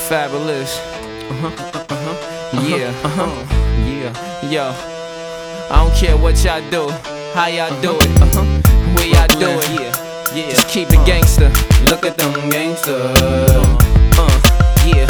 Fabulous. Yeah. Yeah. Yo. I don't care what y'all do, how y'all do it, where y'all do it. Yeah. Just keep it gangster. Look at them gangsters. Yeah.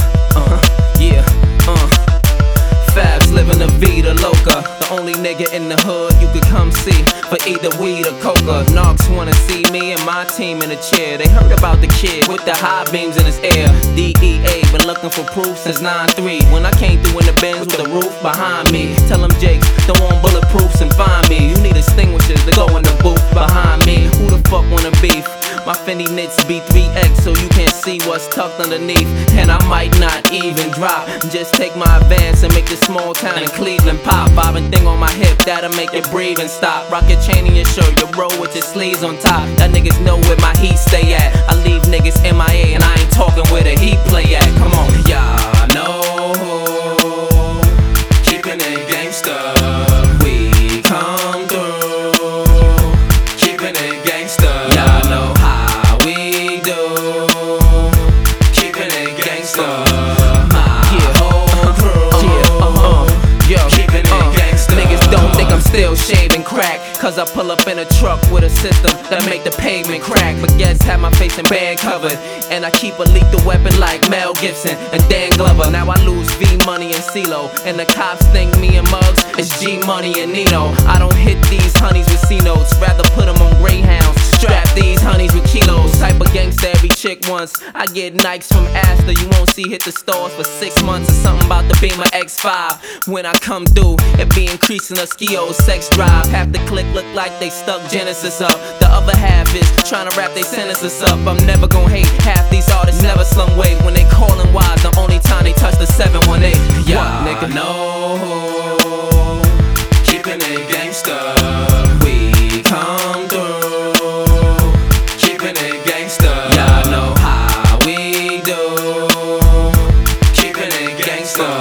Fabs living the vida loca. The only nigga in the hood you could come see for either weed or coca. Narcs wanna see me and my team in a chair. They heard about the kid with the high beams in his ear. DEA been looking for proof since 9-3. When I came through in the Benz with the roof behind me. Tell them Jakes don't want bulletproofs and find me. You need extinguishers to go in the booth behind me. Who the fuck wanna beef? My Fendi knits B3X so you can't see what's tucked underneath. And I might not even drop. Just take my advance and make this small town in Cleveland pop. Bobbing thing on my hip that'll make you breathe and stop. Rock your chain in your shirt, you roll with your sleeves on top. That niggas know where my heat stay at. I leave niggas MIA and I ain't talking where the heat play at. Come on, y'all know, keeping it gangsta. We come through, keeping it gangsta. Y'all know how we do, keeping it gangsta. Still shaving crack, cause I pull up in a truck with a system that make the pavement crack. But guess have my face and band covered, and I keep a lethal weapon like Mel Gibson and Dan Glover. Now I lose V-Money and CeeLo, and the cops think me and Muggs is G-Money and Nino. I don't hit these honeys with C-notes, rather put them on Greyhounds. Strap these honeys with kilos. Type of gangsta every chick wants. I get Nikes from Astor, you won't see hit the stores for 6 months. Or something about the Beamer X5. When I come through, it be increasing a skio's sex drive. Half the clique look like they stuck Genesis up. The other half is trying to wrap they sentences up. I'm never gon' hate, half these artists never slum weight. When they callin' wise, the only time they touch the 718. Yeah, nigga, no, keeping it gangsta. We come through, keeping it gangsta. Y'all know how we do, keeping it gangsta.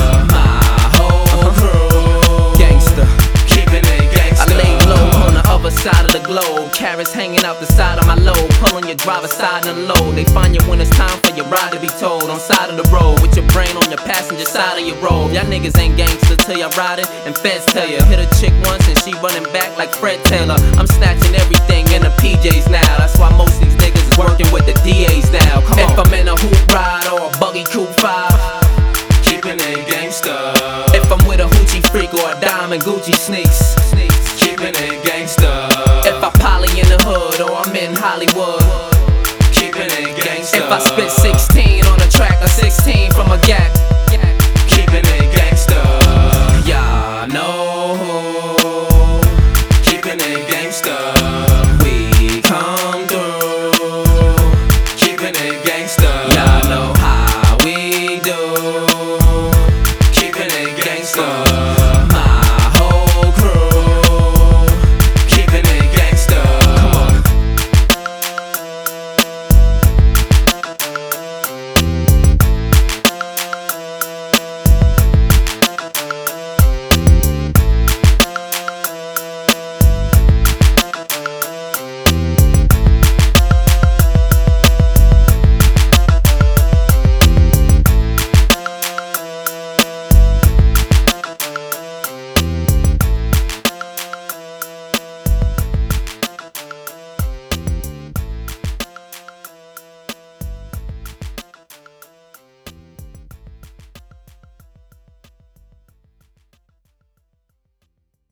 Side of the globe, carrots hanging out the side of my load. Pulling your driver's side and load. They find you when it's time for your ride to be told. On side of the road, with your brain on your passenger side of your road. Y'all niggas ain't gangsters till y'all ride it, and feds tell you. Hit a chick once and she running back like Fred Taylor. I'm snatching everything in the PJs now. That's why most of these niggas is working with the DAs now. Come on. If I'm in a hoop ride or a buggy coupe 5, keeping it gangsta. If I'm with a hoochie freak or a diamond Gucci sneaks, keeping it gangsta. If I poly in the hood or I'm in Hollywood, keeping it gangsta. If I spit 16